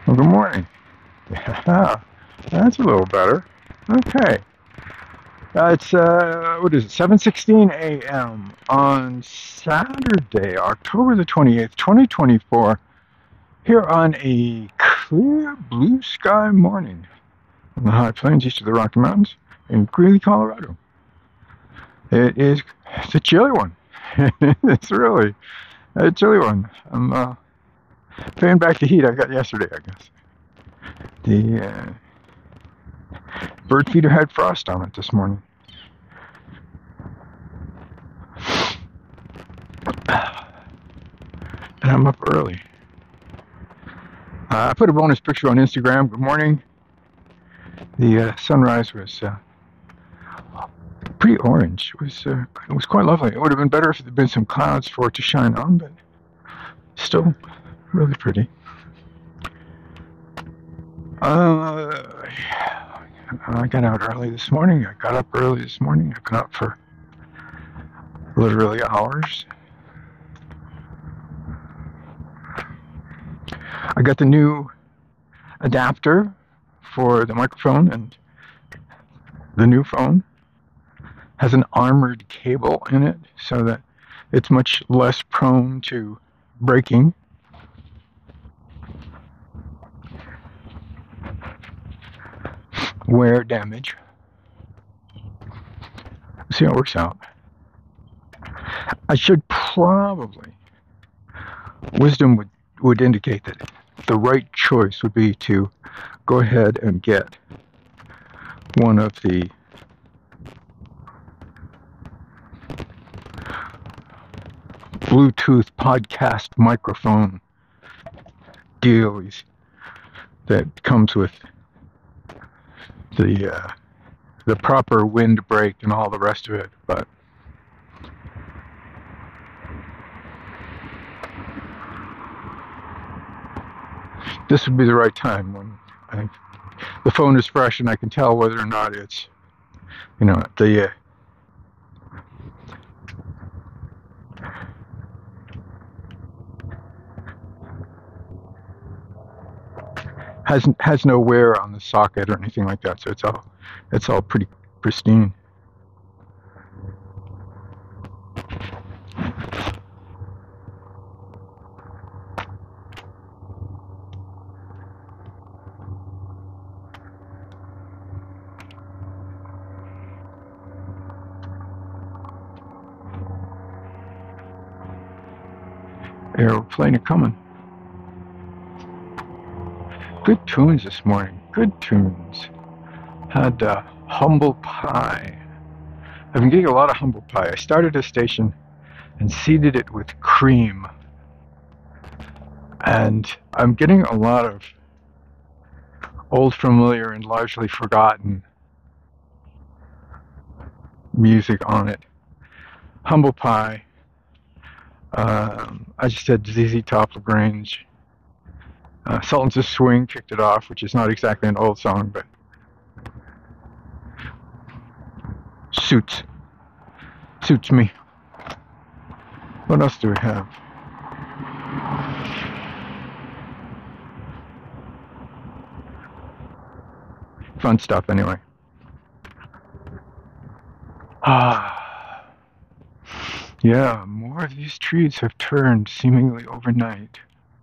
Well, good morning. Yeah, that's a little better. Okay. It's what is it? 7:16 a.m. on Saturday, October the 28th, 2024. Here on a clear blue sky morning in the high plains east of the Rocky Mountains in Greeley, Colorado. It's a chilly one. It's really a chilly one. I'm paying back the heat I got yesterday, I guess. The bird feeder had frost on it this morning. And I'm up early. I put a bonus picture on Instagram. Good morning. The sunrise was pretty orange. It was quite lovely. It would have been better if there had been some clouds for it to shine on, but still really pretty. I got out early this morning. I got up early this morning. I've been up for literally hours. I got the new adapter for the microphone, and the new phone has an armored cable in it so that it's much less prone to breaking. Wear damage. See how it works out. I should probably, wisdom would indicate that the right choice would be to go ahead and get one of the Bluetooth podcast microphone dealies that comes with the proper wind break and all the rest of it, but this would be the right time when the phone is fresh and I can tell whether or not it's, the has no wear on the socket or anything like that, so it's all pretty pristine. Airplane coming. Good tunes this morning. Good tunes. Had humble pie. I've been getting a lot of humble pie. I started a station and seeded it with cream. And I'm getting a lot of old, familiar, and largely forgotten music on it. Humble pie. I just had ZZ Top, LaGrange. Sultans of Swing kicked it off, which is not exactly an old song, but suits me. What else do we have? Fun stuff, anyway. Yeah, more of these trees have turned seemingly overnight.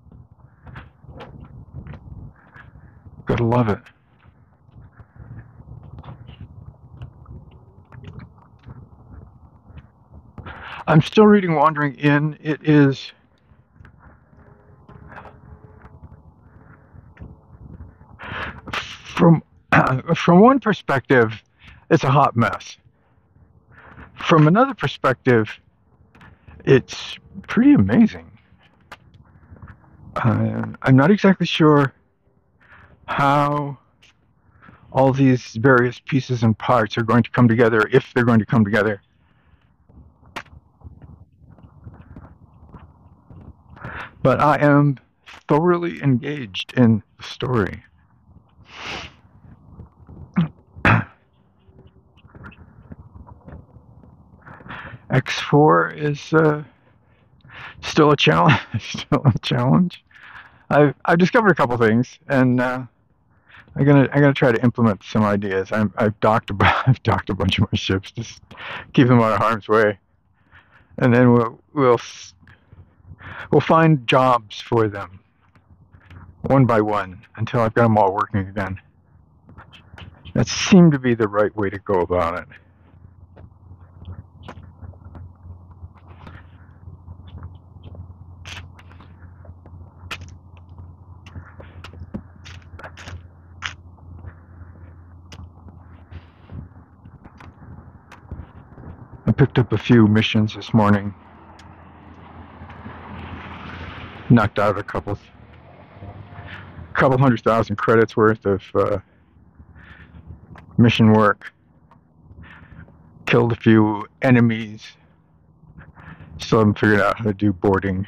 Gotta love it. I'm still reading Wandering In. It is from one perspective, it's a hot mess. From another perspective, it's pretty amazing. I'm not exactly sure how all these various pieces and parts are going to come together, if they're going to come together. But I am thoroughly engaged in the story. X4 is still a challenge. I've discovered a couple things, and I'm gonna try to implement some ideas. I've docked I've docked a bunch of my ships, just keep them out of harm's way, and then we'll find jobs for them one by one until I've got them all working again. That seemed to be the right way to go about it. I picked up a few missions this morning, knocked out a couple 100,000 credits worth of mission work, killed a few enemies, still haven't figured out how to do boarding.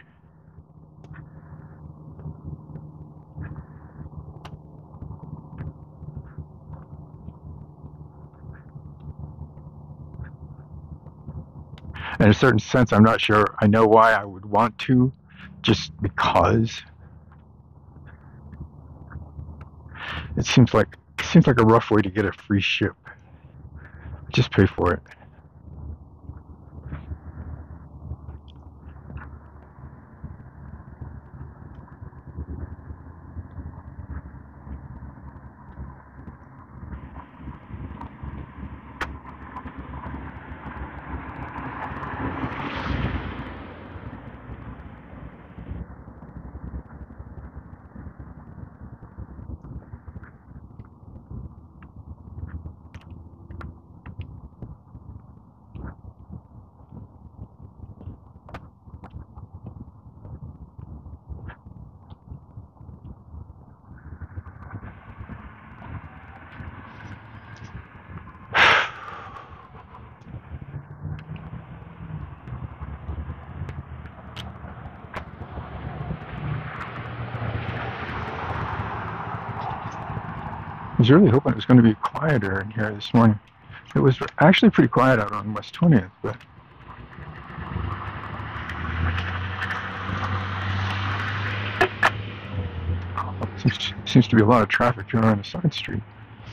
In a certain sense, I'm not sure I know why I would want to, just because it seems like a rough way to get a free ship. Just pay for it. I was really hoping it was going to be quieter in here this morning. It was actually pretty quiet out on West 20th, but seems to be a lot of traffic here on a side street.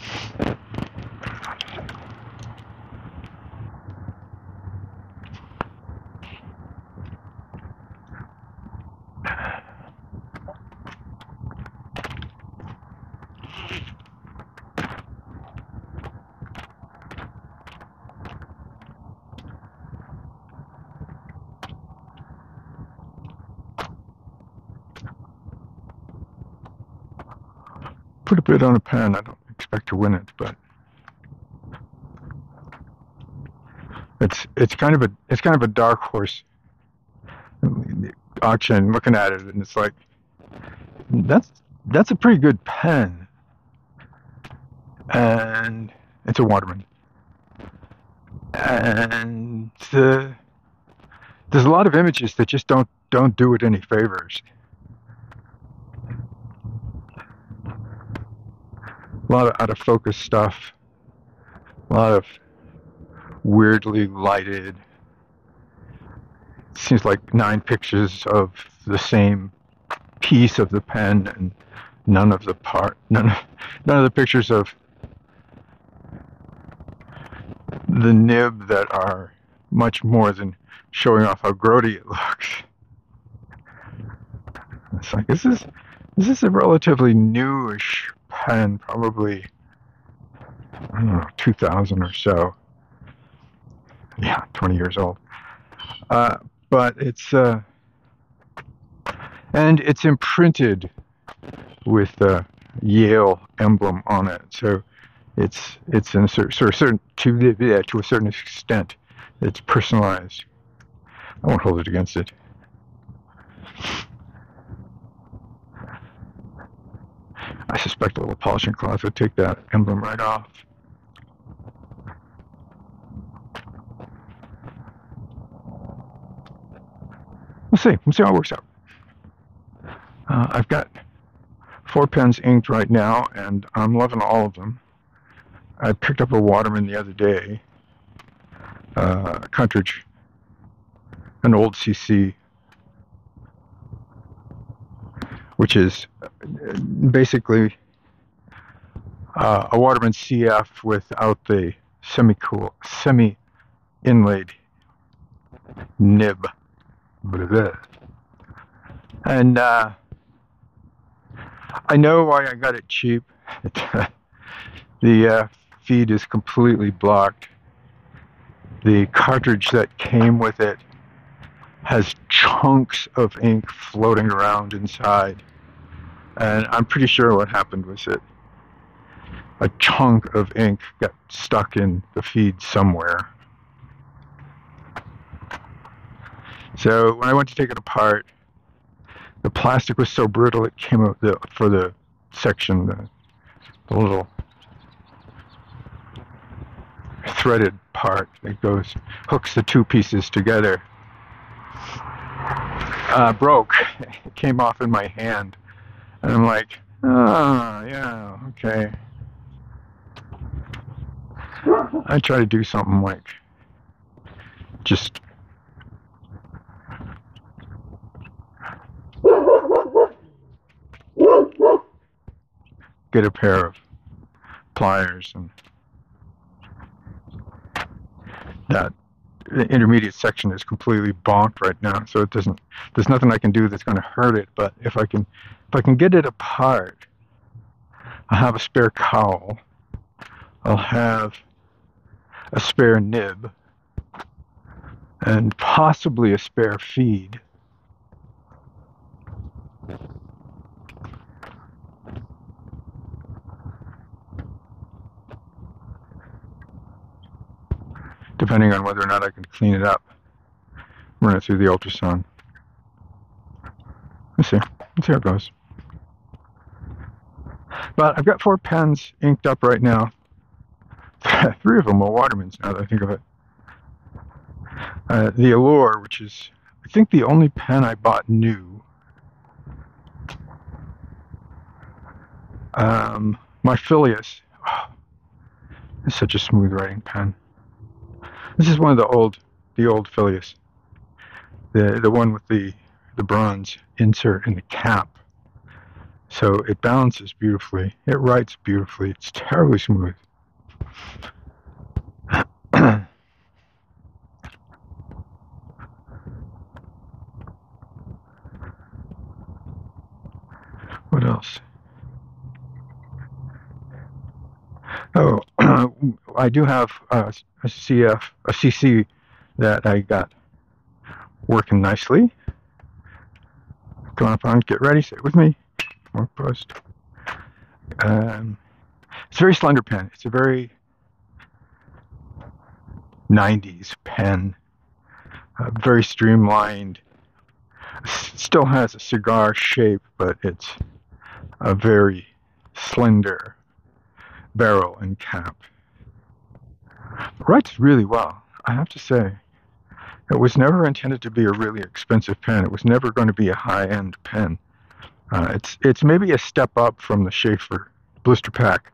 Put a bid on a pen. I don't expect to win it, but it's kind of a dark horse auction. Looking at it, and it's like that's a pretty good pen, and it's a Waterman, and there's a lot of images that just don't do it any favors. A lot of out of focus stuff, a lot of weirdly lighted. It seems like 9 pictures of the same piece of the pen, and none of the pictures of the nib that are much more than showing off how grody it looks. It's like this is a relatively newish pen, probably, I don't know, 2000 or so. Yeah, 20 years old. But it's and it's imprinted with the Yale emblem on it, so it's in a certain to a certain extent, it's personalized. I won't hold it against it. I suspect a little polishing cloth would take that emblem right off. We'll see how it works out. I've got 4 pens inked right now, and I'm loving all of them. I picked up a Waterman the other day, a cartridge, an old CC, which is basically a Waterman CF without the semi-inlaid nib. Blah, blah. And I know why I got it cheap. The feed is completely blocked. The cartridge that came with it has chunks of ink floating around inside. And I'm pretty sure what happened was that a chunk of ink got stuck in the feed somewhere. So when I went to take it apart, the plastic was so brittle it came out for the section, the little threaded part that hooks the two pieces together, broke. It came off in my hand, and I'm like, oh yeah, okay. I try to do something like just get a pair of pliers, and that the intermediate section is completely bonked right now, so it doesn't. There's nothing I can do that's going to hurt it. But if I can get it apart, I'll have a spare cowl. I'll have a spare nib, and possibly a spare feed. Depending on whether or not I can clean it up, run it through the ultrasound. Let's see how it goes. But I've got 4 pens inked up right now. 3 of them are Watermans, now that I think of it. The Allure, which is, I think, the only pen I bought new. My Filius. Oh, it's such a smooth writing pen. This is one of the old Filius. The one with the bronze insert in the cap. So it balances beautifully. It writes beautifully. It's terribly smooth. What else? Oh, I do have a CC that I got working nicely. Come on, get ready, stay with me. More post. It's a very slender pen. It's a very 90s pen. Very streamlined. Still has a cigar shape, but it's a very slender barrel and cap. Writes really well, I have to say. It was never intended to be a really expensive pen. It was never going to be a high-end pen. It's maybe a step up from the Sheaffer blister pack.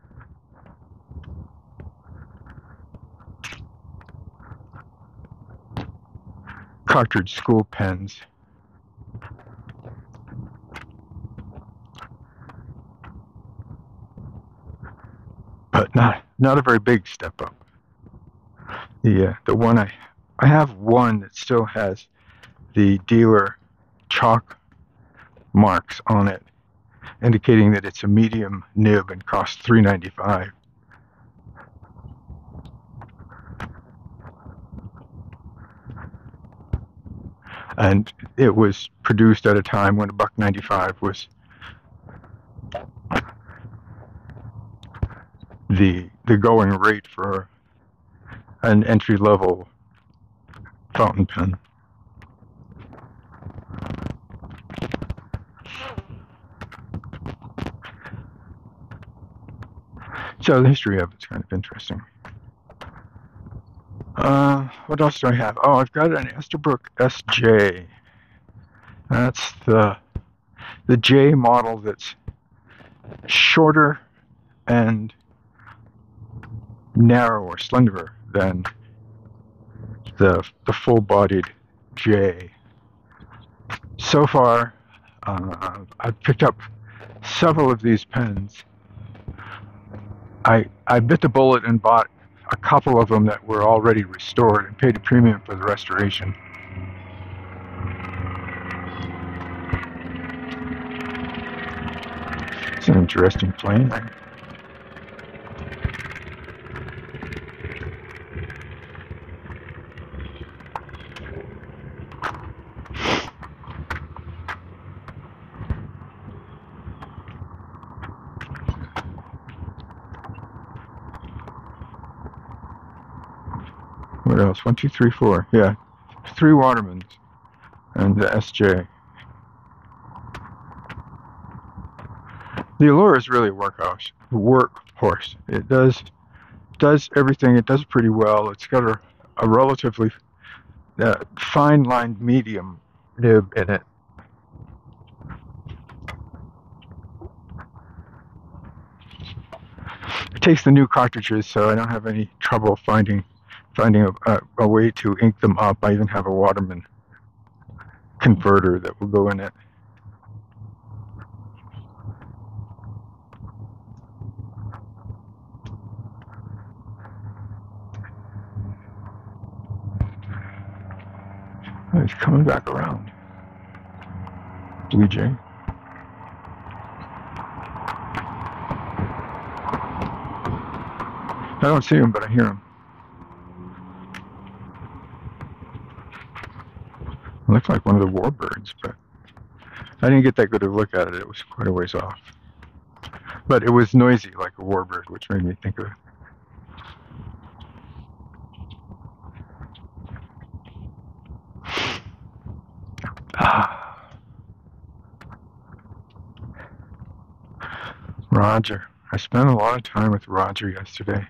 Cartridge school pens. But not a very big step up. The one I have one that still has the dealer chalk marks on it, indicating that it's a medium nib and costs $3.95. And it was produced at a time when $1.95 was the going rate for an entry-level fountain pen. So the history of it's kind of interesting. What else do I have? Oh, I've got an Esterbrook SJ. That's the J model that's shorter and narrower, slenderer than the full-bodied J. So far, I picked up several of these pens. I bit the bullet and bought a couple of them that were already restored and paid a premium for the restoration. It's an interesting plane. What else? 1, 2, 3, 4. Yeah, 3 Watermans and the SJ. The Allure is really a workhorse. It does everything. It does pretty well. It's got a relatively fine-lined medium nib in it. It takes the new cartridges, so I don't have any trouble finding a way to ink them up. I even have a Waterman converter that will go in it. Oh, he's coming back around. Blue Jay. I don't see him, but I hear him. It looked like one of the warbirds, but I didn't get that good a look at it. It was quite a ways off. But it was noisy like a warbird, which made me think of it. Roger. I spent a lot of time with Roger yesterday.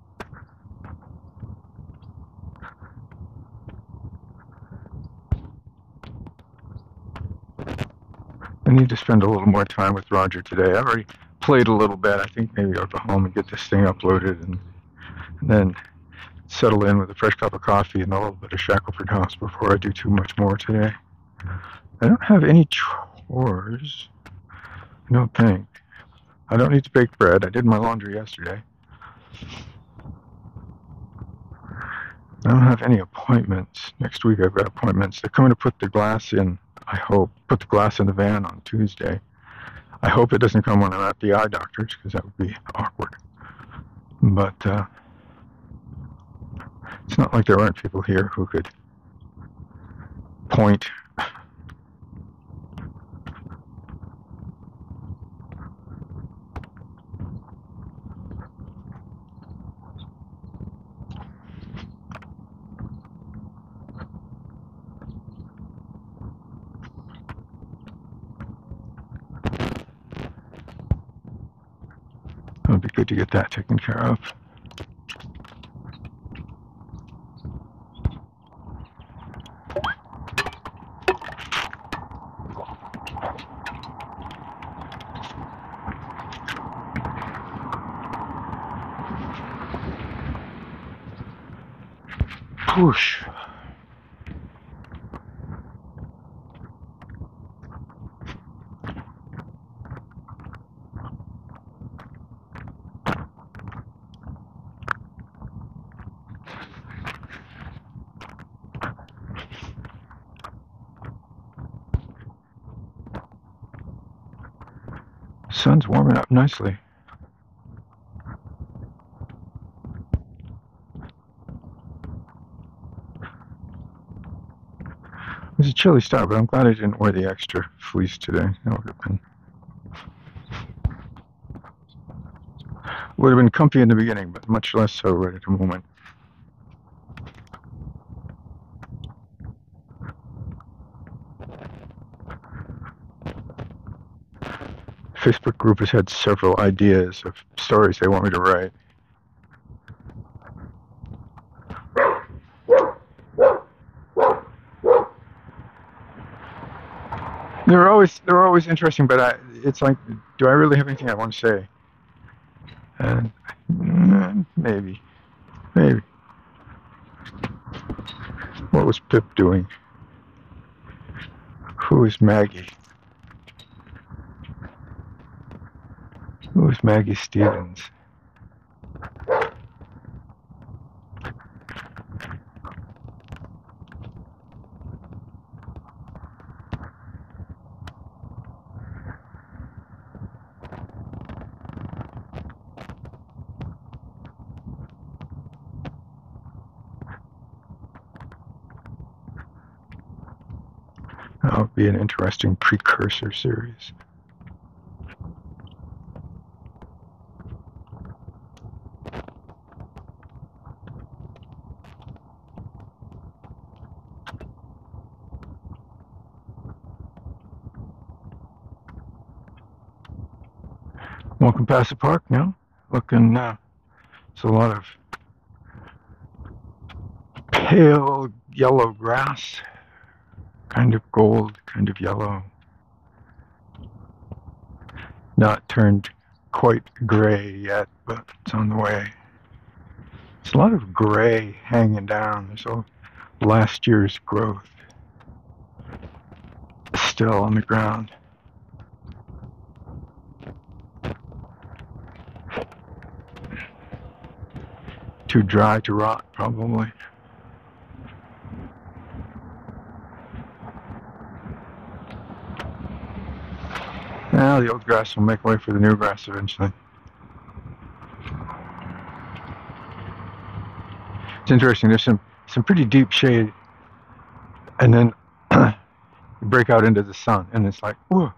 I need to spend a little more time with Roger today. I've already played a little bit. I think maybe I'll go home and get this thing uploaded and then settle in with a fresh cup of coffee and a little bit of Shackelford House before I do too much more today. I don't have any chores. I don't think. I don't need to bake bread. I did my laundry yesterday. I don't have any appointments. Next week I've got appointments. They're coming to put the glass in, I hope. Put the glass in the van on Tuesday. I hope it doesn't come when I'm at the eye doctor's, because that would be awkward. But it's not like there aren't people here who could point. It would be good to get that taken care of. Whoosh. Sun's warming up nicely. It was a chilly start, but I'm glad I didn't wear the extra fleece today. That would have been comfy in the beginning, but much less so right at the moment. Facebook group has had several ideas of stories they want me to write. They're always interesting, but it's like, do I really have anything I want to say? Maybe. What was Pip doing? Who is Maggie? Who is Maggie Stevens? That would be an interesting precursor series. Walking past the park now, looking, it's a lot of pale yellow grass, kind of gold, kind of yellow, not turned quite gray yet, but it's on the way. It's a lot of gray hanging down. There's all last year's growth still on the ground. Too dry to rot, probably. Well, the old grass will make way for the new grass eventually. It's interesting, there's some pretty deep shade, and then you break out into the sun, and it's like, whoa.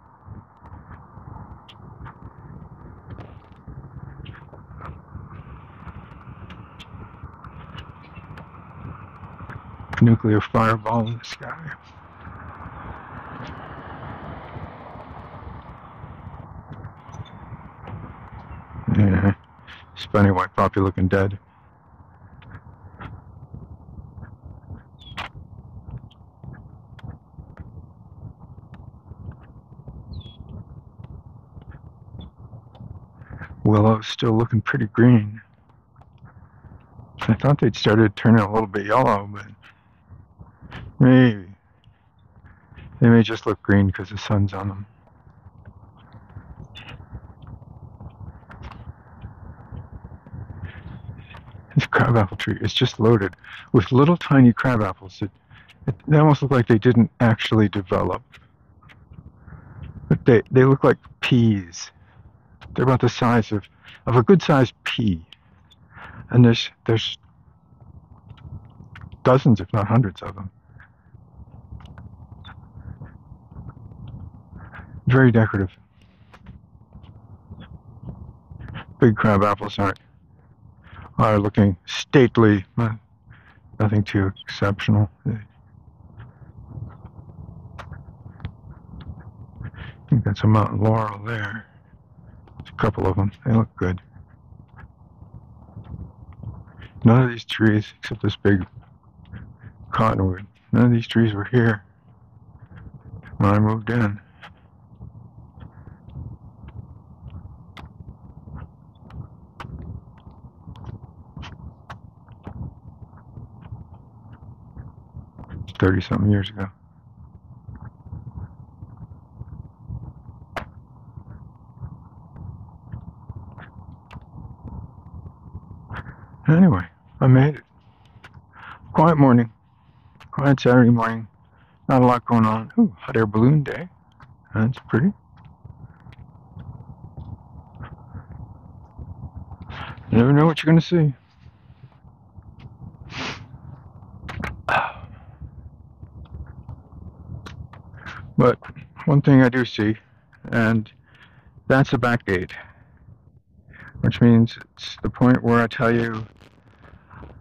Nuclear fireball in the sky. Yeah, it's funny why Poppy looking dead. Willow's still looking pretty green. I thought they'd started turning a little bit yellow, but maybe. They may just look green because the sun's on them. This crabapple tree is just loaded with little tiny crabapples that they almost look like they didn't actually develop. But they look like peas. They're about the size of a good-sized pea. And there's dozens, if not hundreds of them. Very decorative. Big crab apples are looking stately, nothing too exceptional. I think that's a mountain laurel there. There's a couple of them. They look good. None of these trees, except this big cottonwood, none of these trees were here when I moved in. It's 30-something years ago. Anyway, I made it. Quiet morning. Quiet Saturday morning. Not a lot going on. Ooh, hot air balloon day. That's pretty. You never know what you're going to see. But one thing I do see, and that's a back gate, which means it's the point where I tell you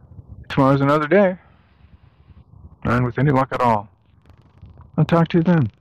tomorrow's another day, and with any luck at all, I'll talk to you then.